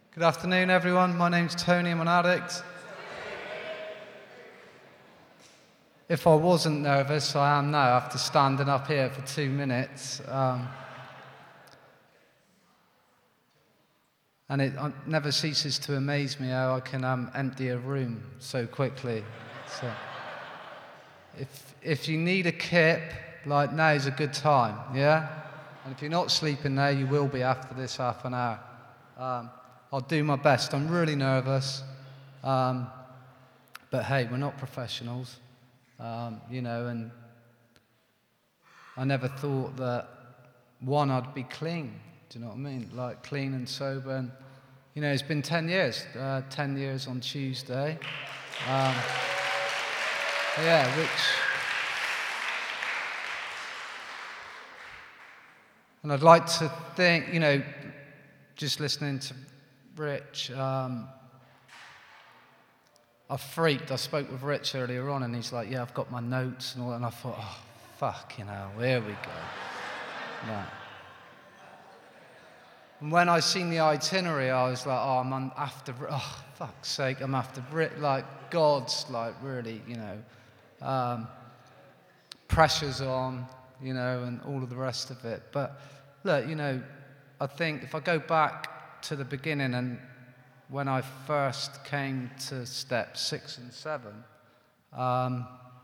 Good afternoon, everyone. My name's Tony. I'm an addict. If I wasn't nervous, I am now after standing up here for 2 minutes. And it never ceases to amaze me how I can empty a room so quickly. So, if you need a kip, like now's a good time, yeah? And if you're not sleeping now, you will be after this half an hour. I'll do my best. I'm really nervous. But hey, we're not professionals, and I never thought that, one, I'd be clean. Do you know what I mean? Like clean and sober. And, it's been 10 years. 10 years on Tuesday. And I'd like to think, just listening to Rich, I freaked. I spoke with Rich earlier on, and he's like, yeah, I've got my notes and all that. And I thought, oh, fucking hell, here we go. No. And when I seen the itinerary, I was like, I'm after, fuck's sake, I'm after Rich. Like, God's, like, really, pressure's on, and all of the rest of it. But look, I think if I go back to the beginning and when I first came to steps 6 and 7,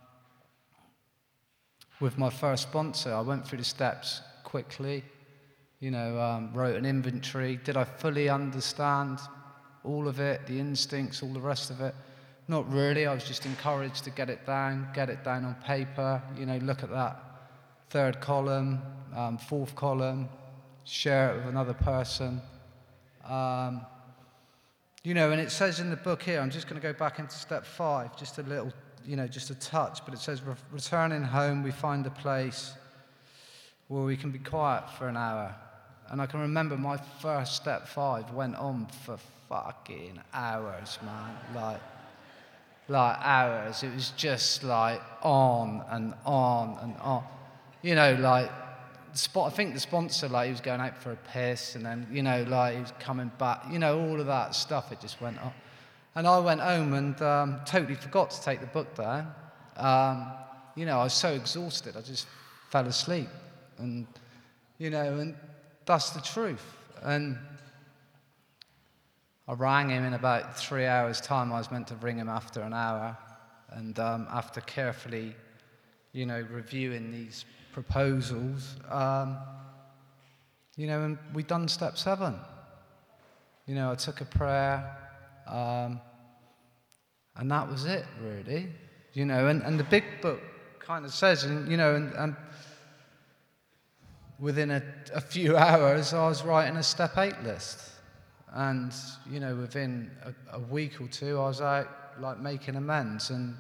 with my first sponsor, I went through the steps quickly, wrote an inventory. Did I fully understand all of it, the instincts, all the rest of it? Not really. I was just encouraged to get it down on paper, look at that third column, fourth column, share it with another person. And it says in the book here, I'm just going to go back into step 5, just a little, just a touch, but it says, returning home, we find a place where we can be quiet for an hour. And I can remember my first step 5 went on for fucking hours, man. Like hours. It was just like on and on and on. I think the sponsor, he was going out for a piss, and then, he was coming back, all of that stuff, it just went on. And I went home and totally forgot to take the book down. I was so exhausted, I just fell asleep. And, and that's the truth. And I rang him in about 3 hours' time. I was meant to ring him after an hour. And after carefully, reviewing these proposals, and we done step 7. I took a prayer, and that was it, really. And the big book kind of says, and within a few hours, I was writing a step 8 list. And, within a week or two, I was out, making amends. And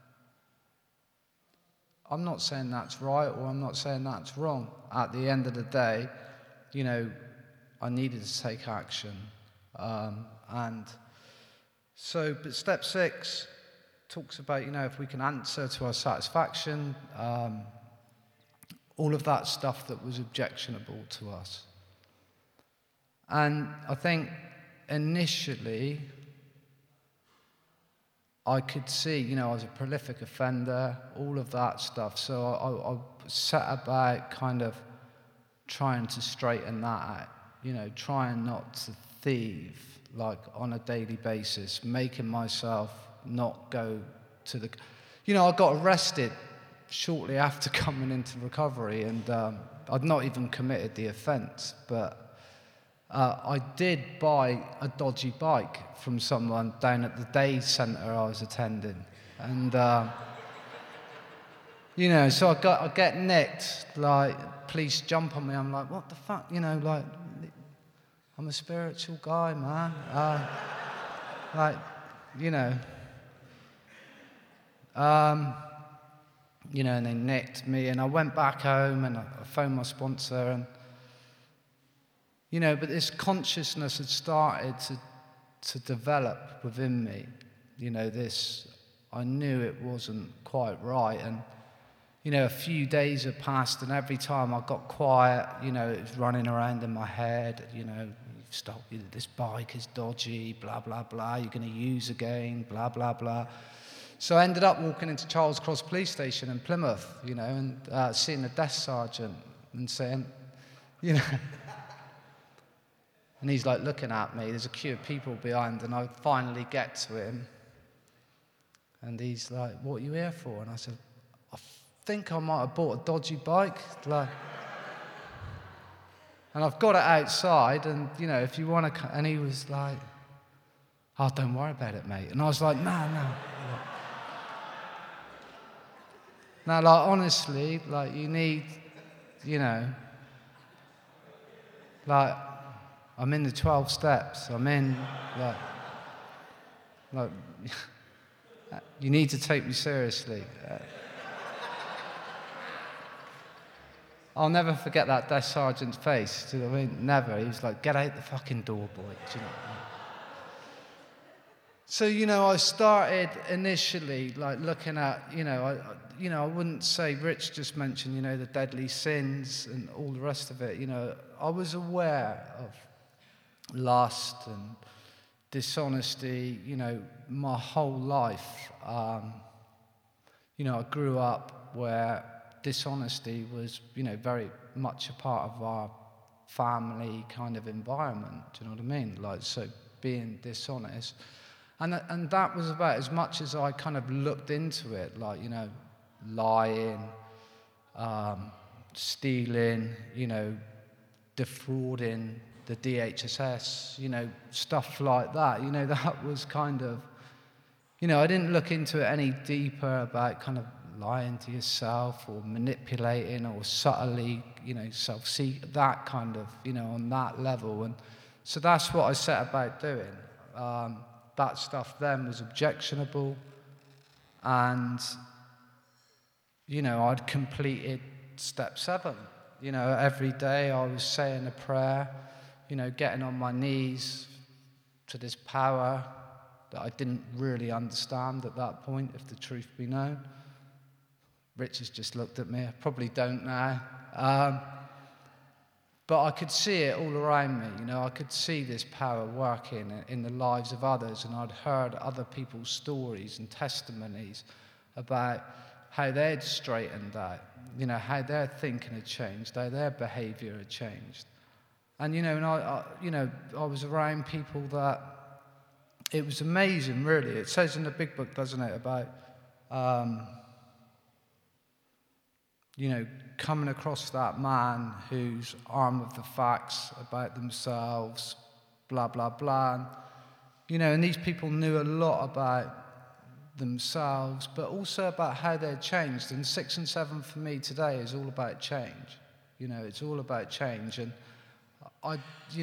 I'm not saying that's right, or I'm not saying that's wrong. At the end of the day, I needed to take action. But step 6 talks about, if we can answer to our satisfaction, all of that stuff that was objectionable to us. And I think initially, I could see, I was a prolific offender, all of that stuff. So I set about kind of trying to straighten that out, trying not to thieve, on a daily basis, making myself not go to the... I got arrested shortly after coming into recovery, and I'd not even committed the offence, but I did buy a dodgy bike from someone down at the day centre I was attending. And, so I get nicked, police jump on me. I'm like, what the fuck? I'm a spiritual guy, man. And they nicked me, and I went back home, and I phoned my sponsor, and, but this consciousness had started to develop within me. I knew it wasn't quite right, and, a few days had passed, and every time I got quiet, it was running around in my head, this bike is dodgy, blah, blah, blah, you're going to use again, blah, blah, blah. So I ended up walking into Charles Cross Police Station in Plymouth, and seeing the desk sergeant and saying, and he's like looking at me, there's a queue of people behind, and I finally get to him. And he's like, what are you here for? And I said, I think I might have bought a dodgy bike. And I've got it outside, and, if you want to... And he was like, oh, don't worry about it, mate. And I was like, no. Now, honestly, you need, I'm in the 12 steps. I'm in, you need to take me seriously. I'll never forget that desk sergeant's face. Do you know what I mean? Never. He was like, get out the fucking door, boy. Do you know what I mean? So, I started initially, looking at, I wouldn't say, Rich just mentioned, the deadly sins and all the rest of it. I was aware of lust and dishonesty, my whole life. I grew up where dishonesty was, very much a part of our family kind of environment. Do you know what I mean? So being dishonest. And that was about as much as I kind of looked into it, lying, stealing, defrauding the DHSS, stuff like that. That was kind of, I didn't look into it any deeper about kind of lying to yourself or manipulating or subtly, self-seek, that kind of, on that level. And so that's what I set about doing. That stuff then was objectionable, and, I'd completed step 7. Every day I was saying a prayer, getting on my knees to this power that I didn't really understand at that point, if the truth be known. Rich has just looked at me. I probably don't now. But I could see it all around me. I could see this power working in the lives of others, and I'd heard other people's stories and testimonies about how they'd straightened out, how their thinking had changed, how their behaviour had changed. And, I was around people that, it was amazing, really. It says in the big book, doesn't it, about, coming across that man who's armed with the facts about themselves, blah, blah, blah. And these people knew a lot about themselves, but also about how they'd changed. And 6 and 7 for me today is all about change. It's all about change. And I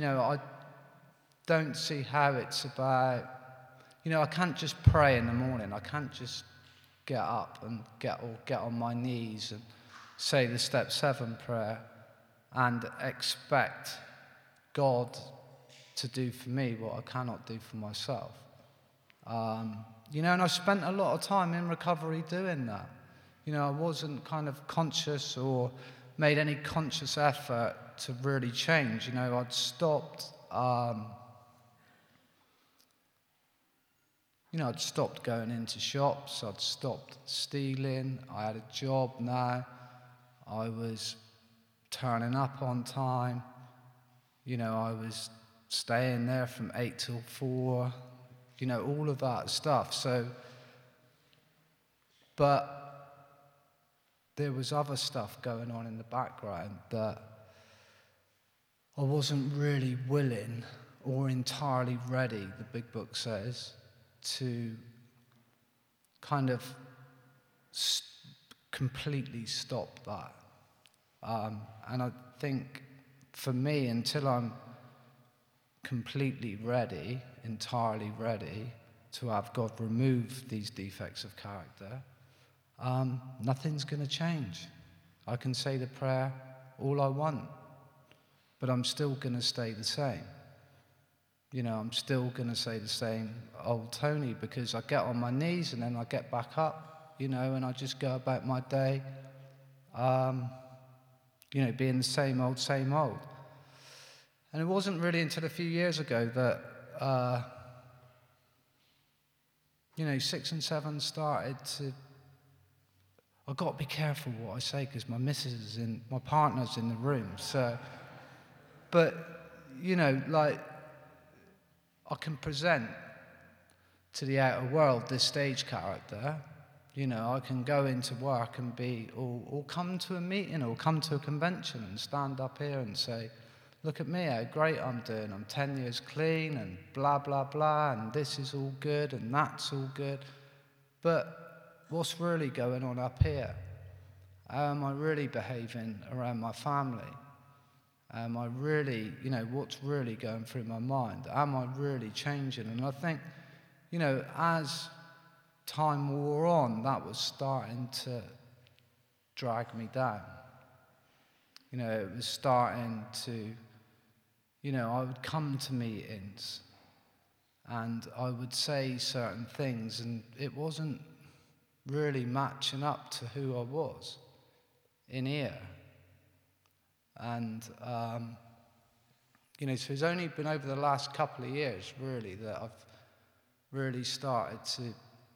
don't see how it's about, I can't just pray in the morning. I can't just get up and get on my knees and say the step 7 prayer and expect God to do for me what I cannot do for myself. And I spent a lot of time in recovery doing that. I wasn't kind of conscious or made any conscious effort to really change. I'd stopped, I'd stopped going into shops, I'd stopped stealing, I had a job now, I was turning up on time, I was staying there from 8 till 4, all of that stuff. So, but there was other stuff going on in the background that I wasn't really willing or entirely ready, the big book says, to kind of completely stop that. And I think for me, until I'm completely ready, entirely ready to have God remove these defects of character, nothing's going to change. I can say the prayer all I want, but I'm still going to stay the same. I'm still going to say the same old Tony, because I get on my knees and then I get back up, and I just go about my day, being the same old, same old. And it wasn't really until a few years ago that, 6 and 7 started to... I've got to be careful what I say because my partner's in the room. So, but, I can present to the outer world this stage character. I can go into work and or come to a meeting or come to a convention and stand up here and say, look at me, how great I'm doing. I'm 10 years clean and blah, blah, blah, and this is all good and that's all good. But what's really going on up here? How am I really behaving around my family? Am I really, what's really going through my mind? Am I really changing? And I think, as time wore on, that was starting to drag me down. It was starting to, I would come to meetings and I would say certain things and it wasn't really matching up to who I was in here. And, so it's only been over the last couple of years, really, that I've really started to,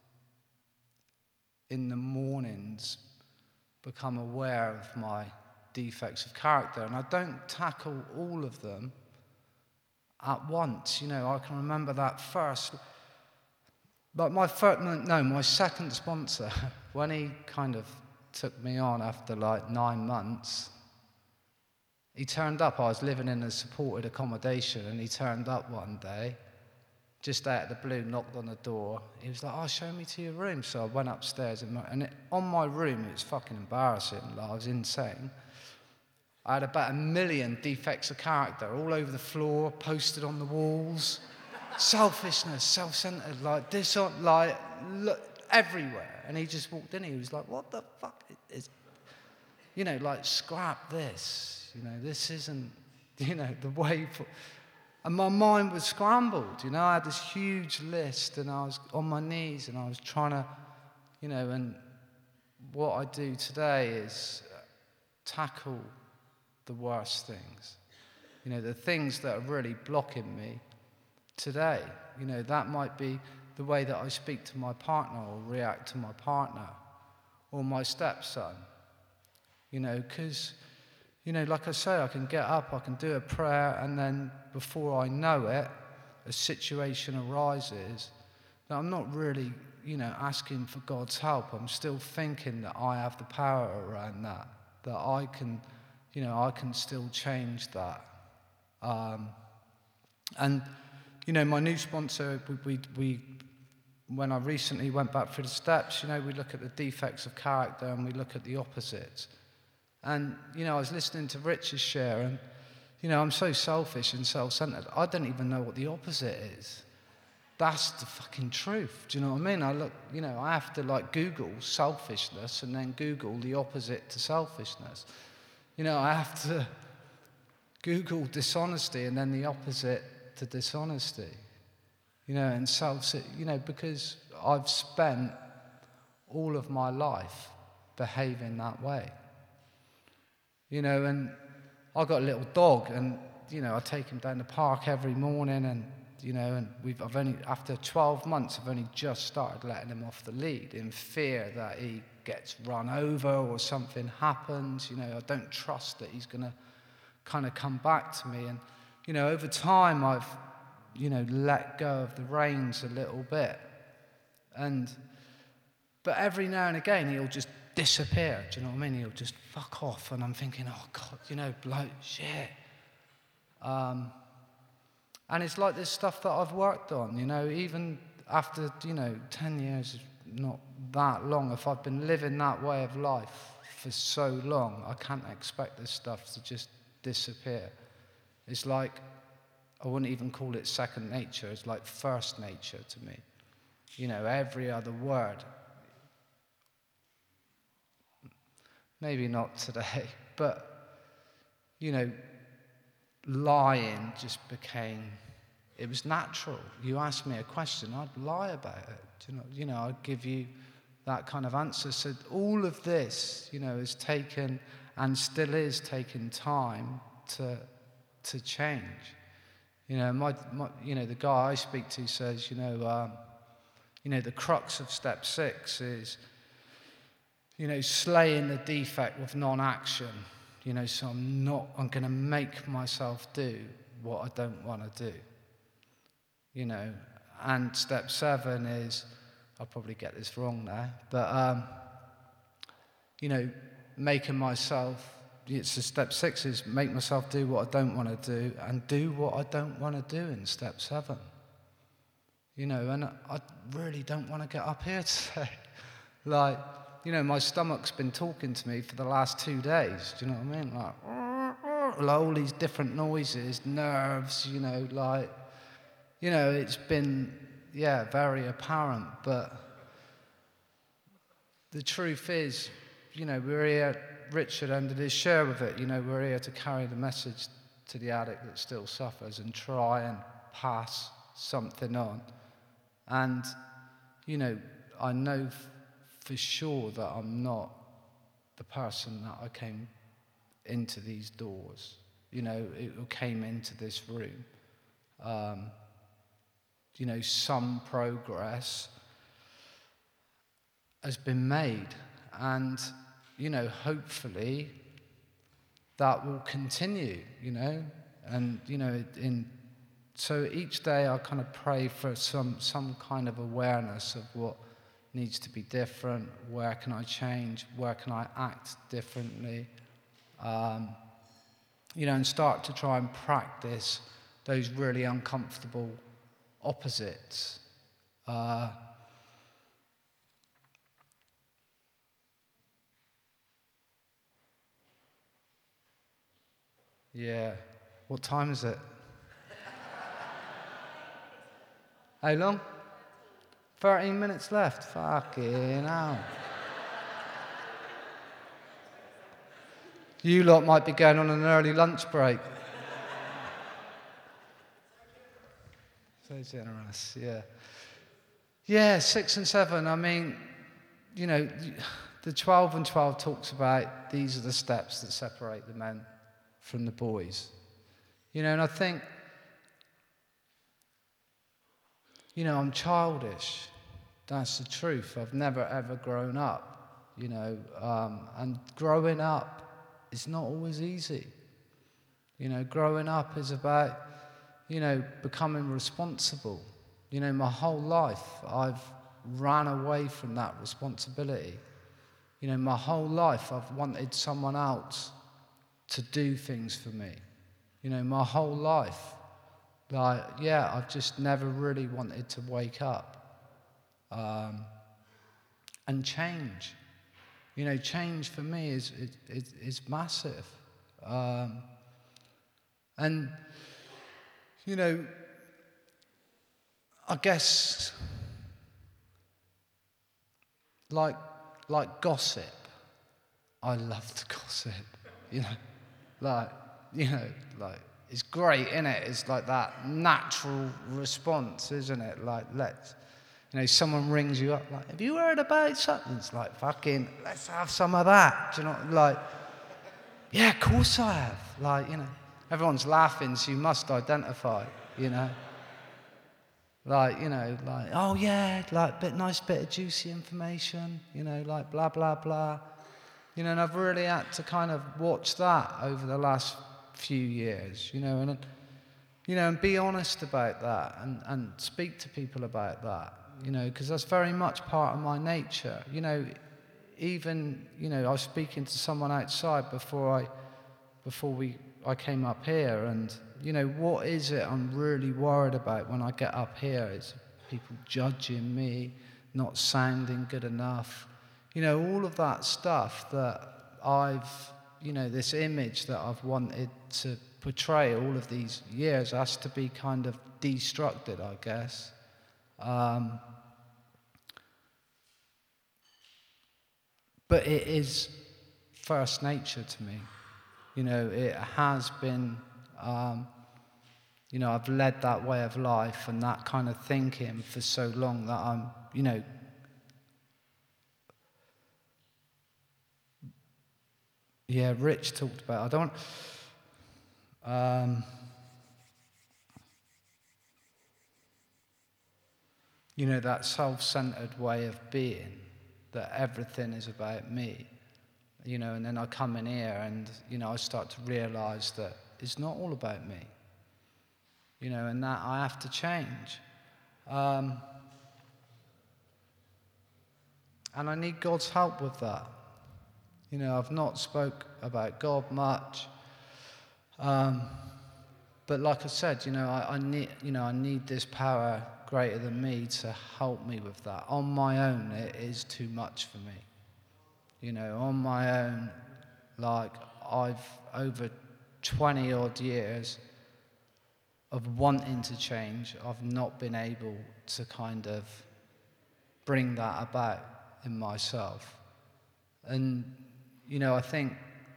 in the mornings, become aware of my defects of character. And I don't tackle all of them at once. I can remember that first. But my second sponsor, when he kind of took me on after like 9 months, he turned up. I was living in a supported accommodation, and he turned up one day, just out of the blue, knocked on the door. He was like, show me to your room. So I went upstairs, on my room, it was fucking embarrassing. Like, I was insane. I had about 1 million defects of character all over the floor, posted on the walls. Selfishness, self-centered, like this, like, look, everywhere. And he just walked in, he was like, what the fuck is... like, scrap this. This isn't, the way for... And my mind was scrambled, I had this huge list and I was on my knees and I was trying to, and what I do today is tackle the worst things. The things that are really blocking me today. That might be the way that I speak to my partner or react to my partner or my stepson. Because... like I say, I can get up, I can do a prayer, and then before I know it, a situation arises that I'm not really, asking for God's help. I'm still thinking that I have the power around that I can, I can still change that. My new sponsor, we when I recently went back through the steps, we look at the defects of character and we look at the opposites. And, I was listening to Rich's share and, I'm so selfish and self-centered, I don't even know what the opposite is. That's the fucking truth, do you know what I mean? I have to, Google selfishness and then Google the opposite to selfishness. I have to Google dishonesty and then the opposite to dishonesty. And because I've spent all of my life behaving that way. And I've got a little dog, and I take him down the park every morning, and I've only after 12 months, I've only just started letting him off the lead in fear that he gets run over or something happens. I don't trust that he's going to kind of come back to me, and over time I've let go of the reins a little bit, but every now and again he'll just disappear, do you know what I mean? He'll just fuck off, and I'm thinking, oh God, bloke, shit. And it's like this stuff that I've worked on, even after, 10 years, not that long, if I've been living that way of life for so long, I can't expect this stuff to just disappear. It's like, I wouldn't even call it second nature, it's like first nature to me. Every other word. Maybe not today, but, lying just became, it was natural. You asked me a question, I'd lie about it. I'd give you that kind of answer. So all of this, has taken and still is taking time to to change. You know, the guy I speak to says, the crux of step 6 is, slaying the defect with non-action. So I'm going to make myself do what I don't want to do. And step 7 is, I'll probably get this wrong there, but, making myself, so step 6 is make myself do what I don't want to do and do what I don't want to do in step 7. And I really don't want to get up here today. My stomach's been talking to me for the last 2 days. Do you know what I mean? Like all these different noises, nerves, it's been, very apparent. But the truth is, we're here, Richard ended his share with it, we're here to carry the message to the addict that still suffers and try and pass something on. And, I know for sure that I'm not the person that I came into these doors, came into this room. Some progress has been made, and, hopefully that will continue, and, so each day I kind of pray for some kind of awareness of what needs to be different, where can I change, where can I act differently, and start to try and practice those really uncomfortable opposites. What time is it? How long? 13 minutes left. Fucking hell. You lot might be going on an early lunch break. So generous, yeah. Yeah, 6 and 7, I mean, the 12 and 12 talks about these are the steps that separate the men from the boys. And I think, I'm childish. That's the truth. I've never ever grown up, and growing up is not always easy. Growing up is about, becoming responsible. My whole life I've ran away from that responsibility. My whole life I've wanted someone else to do things for me. My whole life, I've just never really wanted to wake up and change. Change for me is massive. And, I guess, like gossip, I love to gossip, it's great, isn't it? It's like that natural response, isn't it? Someone rings you up, have you heard about something? It's like, fucking, let's have some of that. Do you know, yeah, of course I have. Everyone's laughing, so you must identify, oh yeah, nice bit of juicy information, blah, blah, blah. And I've really had to kind of watch that over the last few years, and be honest about that and speak to people about that, because that's very much part of my nature. Even, I was speaking to someone outside before I came up here, and, what is it I'm really worried about when I get up here? It's people judging me, not sounding good enough, all of that stuff that this image that I've wanted to portray all of these years has to be kind of destructed, I guess. But it is first nature to me. It has been, I've led that way of life and that kind of thinking for so long that I'm, Rich talked about, Um, you know, that self-centered way of being, that everything is about me, you know, and then I come in here and, you know, I start to realize that it's not all about me, you know, and that I have to change. And I need God's help with that. You know, I've not spoke about God much, but like I said, you know, I need this power greater than me to help me with that. On my own, it is too much for me. You know, on my own, like I've over 20 odd years of wanting to change, I've not been able to kind of bring that about in myself. And, you know, I think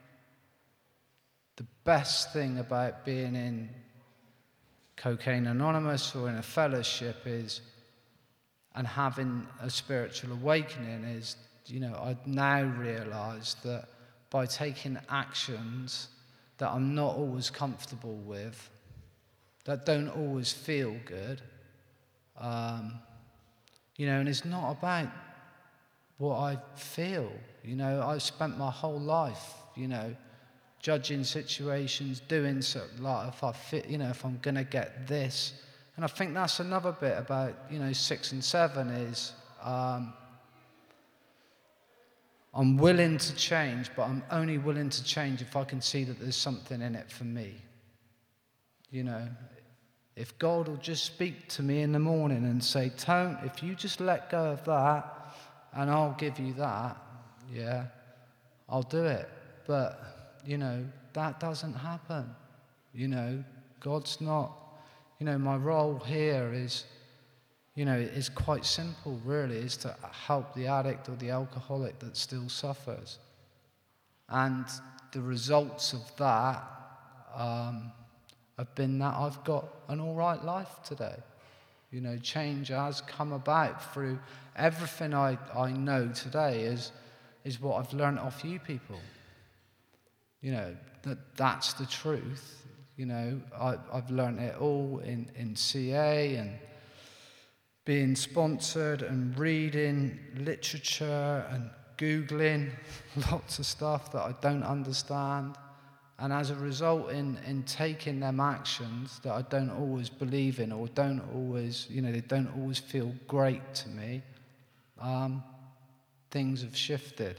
the best thing about being in Cocaine Anonymous or in a fellowship is, and having a spiritual awakening is, you know, I now realise that by taking actions that I'm not always comfortable with, that don't always feel good, you know, and it's not about what I feel. You know, I've spent my whole life, you know, judging situations, doing so, like if I fit, you know, if I'm gonna get this. And I think that's another bit about, you know, 6 and 7 is I'm willing to change, but I'm only willing to change if I can see that there's something in it for me. You know, if God will just speak to me in the morning and say, Tone, if you just let go of that and I'll give you that, yeah, I'll do it. But, you know, that doesn't happen. You know, God's not, you know, my role here is, you know, is quite simple, really, is to help the addict or the alcoholic that still suffers. And the results of that have been that I've got an all right life today. You know, change has come about through everything I know today is what I've learned off you people. You know, that's the truth. You know, I've learned it all in CA and being sponsored and reading literature and Googling lots of stuff that I don't understand. And as a result, in taking them actions that I don't always believe in or don't always, you know, they don't always feel great to me, things have shifted.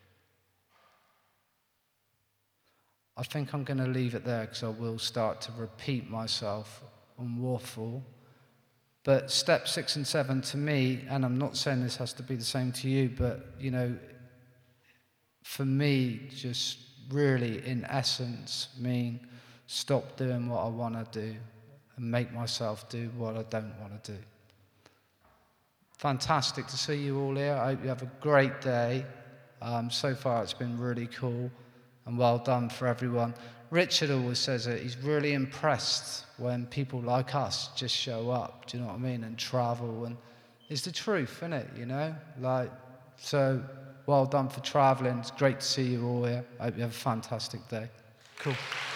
I think I'm going to leave it there because I will start to repeat myself and waffle. But step 6 and 7 to me, and I'm not saying this has to be the same to you, but, you know, for me, just really, in essence, mean stop doing what I want to do and make myself do what I don't want to do. Fantastic to see you all here. I hope you have a great day. So far, it's been really cool, and well done for everyone. Richard always says that he's really impressed when people like us just show up, do you know what I mean, and travel, and it's the truth, isn't it, you know? Like, so, well done for travelling. It's great to see you all here. I hope you have a fantastic day. Cool.